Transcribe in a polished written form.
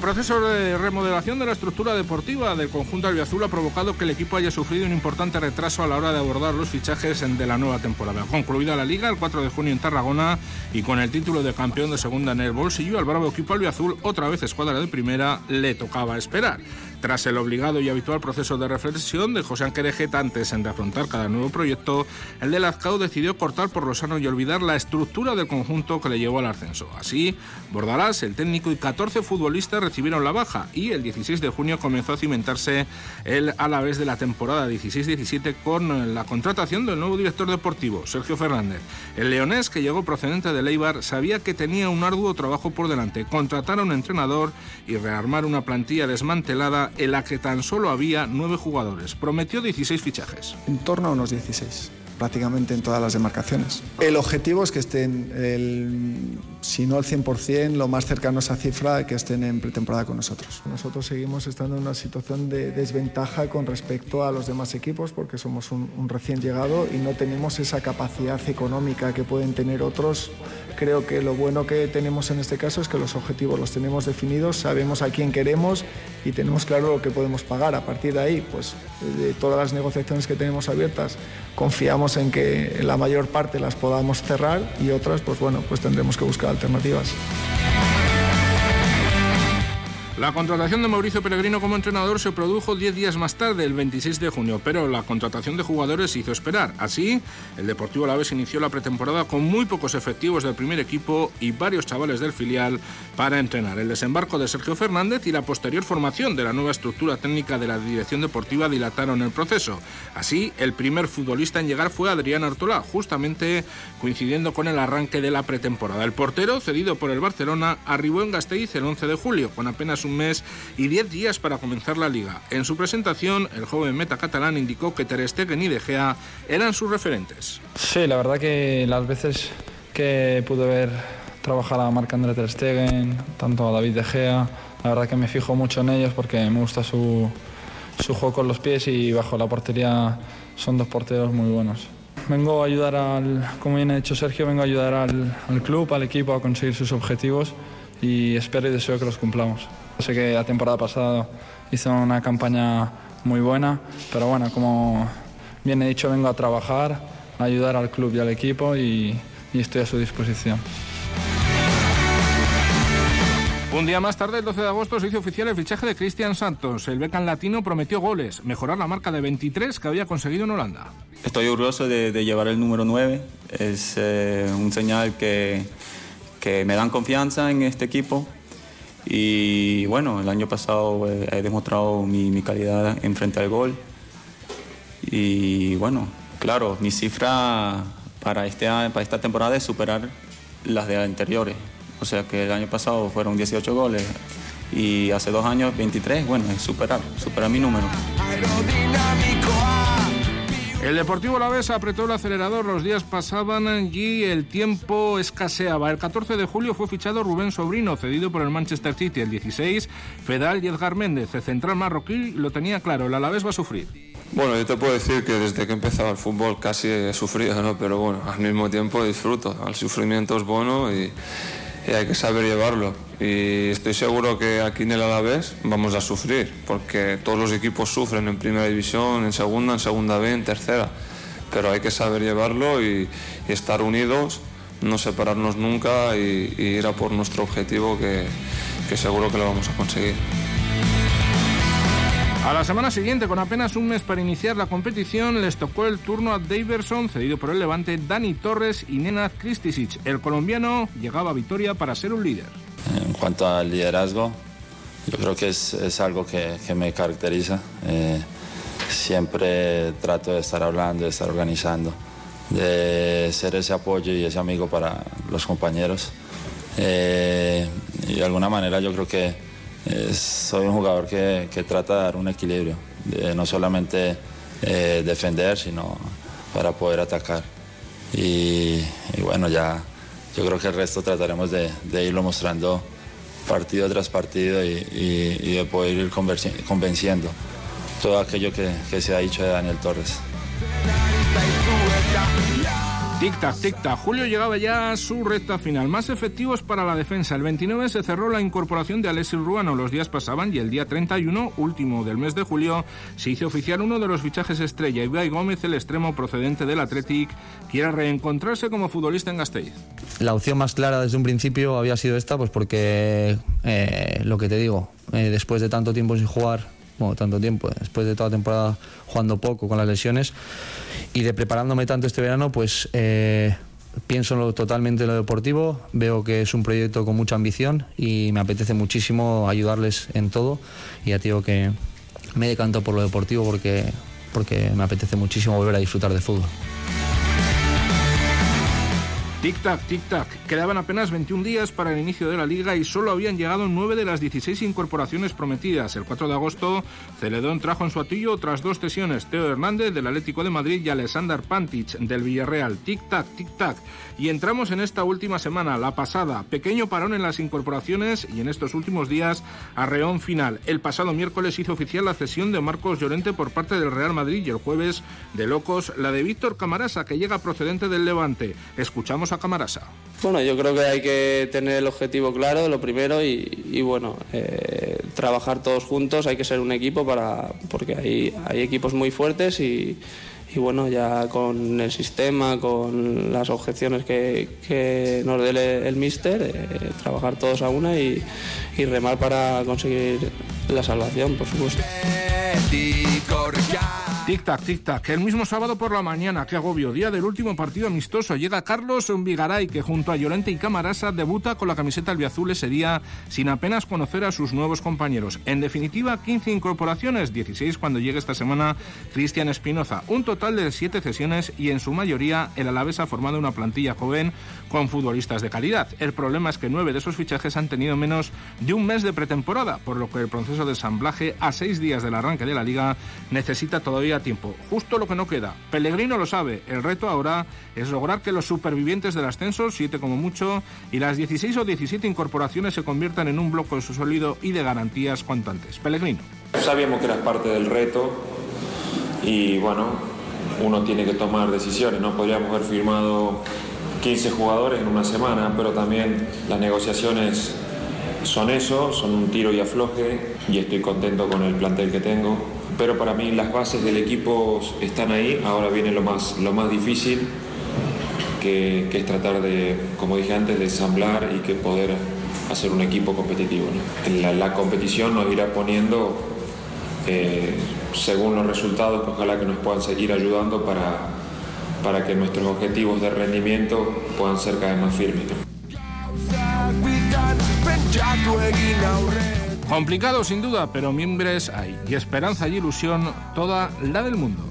proceso de remodelación de la estructura deportiva del conjunto albiazul ha provocado que el equipo haya sufrido un importante retraso a la hora de abordar los fichajes de la nueva temporada. Concluida la Liga el 4 de junio en Tarragona y con el título de campeón de segunda en el bolsillo, al bravo equipo albiazul, otra vez escuadra de primera, le tocaba esperar. Tras el obligado y habitual proceso de reflexión de José Anquerejeta antes de afrontar cada nuevo proyecto, el de Lazcao decidió cortar por lo sano y olvidar la estructura del conjunto que le llevó al ascenso. Así, Bordalás, el técnico y 14 futbolistas recibieron la baja y el 16 de junio comenzó a cimentarse el Alavés de la temporada 16-17 con la contratación del nuevo director deportivo, Sergio Fernández. El leonés, que llegó procedente del Eibar, sabía que tenía un arduo trabajo por delante: contratar a un entrenador y rearmar una plantilla desmantelada en la que tan solo había 9 jugadores. Prometió 16 fichajes. En torno a unos 16, prácticamente en todas las demarcaciones. El objetivo es que estén, si no al 100%, lo más cercano a esa cifra, que estén en pretemporada con nosotros. Nosotros seguimos estando en una situación de desventaja con respecto a los demás equipos porque somos un recién llegado y no tenemos esa capacidad económica que pueden tener otros. Creo que lo bueno que tenemos en este caso es que los objetivos los tenemos definidos, sabemos a quién queremos y tenemos claro lo que podemos pagar. A partir de ahí, pues de todas las negociaciones que tenemos abiertas, confiamos en que la mayor parte las podamos cerrar y otras, pues bueno, pues tendremos que buscar alternativas. La contratación de Mauricio Pellegrino como entrenador se produjo 10 días más tarde, el 26 de junio, pero la contratación de jugadores se hizo esperar. Así, el Deportivo Alavés inició la pretemporada con muy pocos efectivos del primer equipo y varios chavales del filial para entrenar. El desembarco de Sergio Fernández y la posterior formación de la nueva estructura técnica de la dirección deportiva dilataron el proceso. Así, el primer futbolista en llegar fue Adrián Artola, justamente coincidiendo con el arranque de la pretemporada. El portero, cedido por el Barcelona, arribó en Gasteiz el 11 de julio, con apenas un mes y 10 días para comenzar la Liga. En su presentación, el joven meta catalán indicó que Ter Stegen y De Gea eran sus referentes. Sí, la verdad que las veces que pude ver trabajar a Marc-André Ter Stegen, tanto a David De Gea, la verdad que me fijo mucho en ellos porque me gusta su juego con los pies y bajo la portería son dos porteros muy buenos. Vengo a ayudar como bien ha dicho Sergio, vengo a ayudar al club, al equipo a conseguir sus objetivos y espero y deseo que los cumplamos. Sé que la temporada pasada hizo una campaña muy buena, pero bueno, como bien he dicho, vengo a trabajar, a ayudar al club y al equipo y estoy a su disposición. Un día más tarde, el 12 de agosto, se hizo oficial el fichaje de Cristian Santos. El beckham latino prometió goles, mejorar la marca de 23 que había conseguido en Holanda. Estoy orgulloso de llevar el número 9, es un señal que me dan confianza en este equipo. Y bueno, el año pasado he demostrado mi calidad en frente al gol. Y bueno, claro, mi cifra para esta temporada es superar las de anteriores. O sea que el año pasado fueron 18 goles y hace 2 años 23. Bueno, es superar mi número. El Deportivo Alavés apretó el acelerador, los días pasaban y el tiempo escaseaba. El 14 de julio fue fichado Rubén Sobrino, cedido por el Manchester City. El 16, Fedal y Edgar Méndez. El central marroquí lo tenía claro, el Alavés va a sufrir. Bueno, yo te puedo decir que desde que he empezado el fútbol casi he sufrido, ¿no? Pero bueno, al mismo tiempo disfruto. El sufrimiento es bueno y hay que saber llevarlo. Y estoy seguro que aquí en el Alavés vamos a sufrir, porque todos los equipos sufren en primera división, en segunda B, en tercera. Pero hay que saber llevarlo y estar unidos, no separarnos nunca y ir a por nuestro objetivo que seguro que lo vamos a conseguir. A la semana siguiente, con apenas un mes para iniciar la competición, les tocó el turno a Daverson, cedido por el Levante, Dani Torres y Nenad Kristisic. El colombiano llegaba a Vitoria para ser un líder. En cuanto al liderazgo, yo creo que es algo que me caracteriza. Siempre trato de estar hablando, de estar organizando, de ser ese apoyo y ese amigo para los compañeros. Y de alguna manera yo creo que soy un jugador que trata de dar un equilibrio, de no solamente defender, sino para poder atacar. Y bueno, ya yo creo que el resto trataremos de irlo mostrando partido tras partido y de poder ir convenciendo todo aquello que se ha dicho de Daniel Torres. Tic-tac, tic-tac. Julio llegaba ya a su recta final. Más efectivos para la defensa. El 29 se cerró la incorporación de Alexis Ruano. Los días pasaban y el día 31, último del mes de julio, se hizo oficial uno de los fichajes estrella. Ibai Gómez, el extremo procedente del Athletic, quiere reencontrarse como futbolista en Gasteiz. La opción más clara desde un principio había sido esta, pues porque lo que te digo, después de tanto tiempo sin jugar, después de toda la temporada jugando poco con las lesiones y de preparándome tanto este verano, pues pienso totalmente en lo deportivo. Veo que es un proyecto con mucha ambición y me apetece muchísimo ayudarles en todo, y ya te digo que me decanto por lo deportivo porque me apetece muchísimo volver a disfrutar de fútbol. Tic-tac, tic-tac. Quedaban apenas 21 días para el inicio de la Liga y solo habían llegado 9 de las 16 incorporaciones prometidas. El 4 de agosto, Celedón trajo en su atillo otras 2 cesiones: Teo Hernández, del Atlético de Madrid, y Alexander Pantic, del Villarreal. Tic-tac, tic-tac. Y entramos en esta última semana, la pasada. Pequeño parón en las incorporaciones y en estos últimos días, arreón final. El pasado miércoles hizo oficial la cesión de Marcos Llorente por parte del Real Madrid, y el jueves, de locos, la de Víctor Camarasa, que llega procedente del Levante. Escuchamos a Camarasa. Bueno, yo creo que hay que tener el objetivo claro, lo primero, y bueno, trabajar todos juntos. Hay que ser un equipo porque hay equipos muy fuertes y bueno, ya con el sistema, con las objeciones que nos dé el míster, trabajar todos a una y remar para conseguir la salvación, por supuesto. Tic-tac, tic-tac. El mismo sábado por la mañana, qué agobio, día del último partido amistoso, llega Carlos Vigaray, que junto a Llorente y Camarasa debuta con la camiseta albiazul ese día sin apenas conocer a sus nuevos compañeros. En definitiva, 15 incorporaciones, 16 cuando llegue esta semana Cristian Espinoza. Un total de 7 cesiones y en su mayoría el Alavés ha formado una plantilla joven con futbolistas de calidad. El problema es que 9 de esos fichajes han tenido menos de un mes de pretemporada, por lo que el proceso de ensamblaje a 6 días del arranque de la Liga necesita todavía tiempo. Justo lo que no queda. Pellegrino lo sabe. El reto ahora es lograr que los supervivientes del ascenso, 7 como mucho, y las 16 o 17 incorporaciones se conviertan en un bloque sólido y de garantías cuanto antes. Pellegrino. Sabíamos que era parte del reto y bueno, uno tiene que tomar decisiones, ¿no? Podríamos haber firmado 15 jugadores en una semana, pero también las negociaciones son eso, son un tiro y afloje, y estoy contento con el plantel que tengo. Pero para mí las bases del equipo están ahí. Ahora viene lo más difícil, que es tratar de, como dije antes, de ensamblar y que poder hacer un equipo competitivo, ¿no? La competición nos irá poniendo según los resultados, que ojalá que nos puedan seguir ayudando para que nuestros objetivos de rendimiento puedan ser cada vez más firmes, ¿no? Complicado sin duda, pero miembros hay, y esperanza y ilusión toda la del mundo.